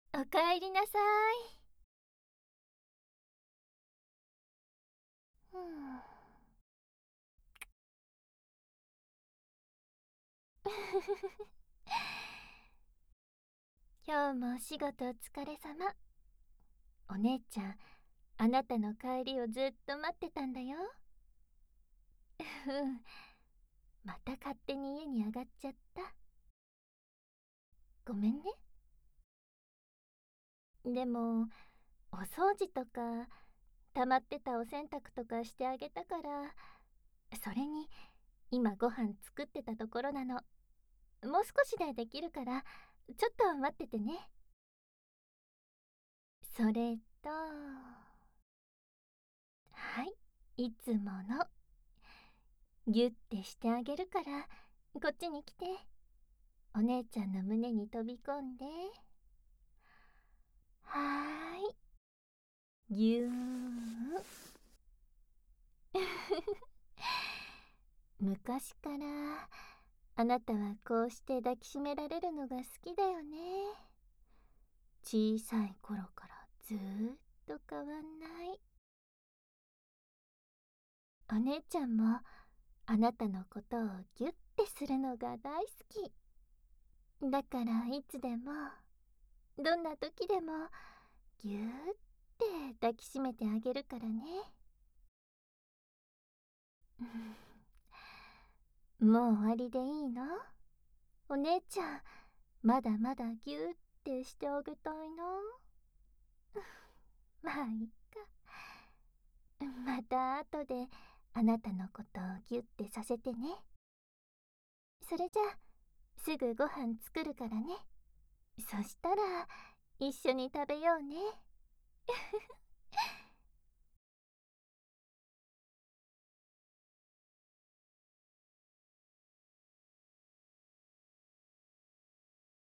おかえりなさい。うん。今日もお仕事お疲れ様。お姉ちゃん、あなたの帰りをずっと待ってたんだよ。うん。また勝手に家に上がっちゃった。ごめんね。でも、お掃除とか、溜まってたお洗濯とかしてあげたから、それに、今ご飯作ってたところなの。もう少しでできるから、ちょっと待っててね。それと、はい、いつもの。ギュッてしてあげるから、こっちに来て。お姉ちゃんの胸に飛び込んで。はーい。ぎゅーん。昔からあなたはこうして抱きしめられるのが好きだよね。小さい頃からずーっと変わんない。お姉ちゃんもあなたのことをギュッてするのが大好き。だからいつでも、どんな時でもぎゅーって抱きしめてあげるからね。もう終わりでいいの？お姉ちゃん、まだまだぎゅーってしてあげたいな。まあいっか。また後であなたのことをギュッてさせてね。それじゃあすぐご飯作るからね。そしたら一緒に食べようね。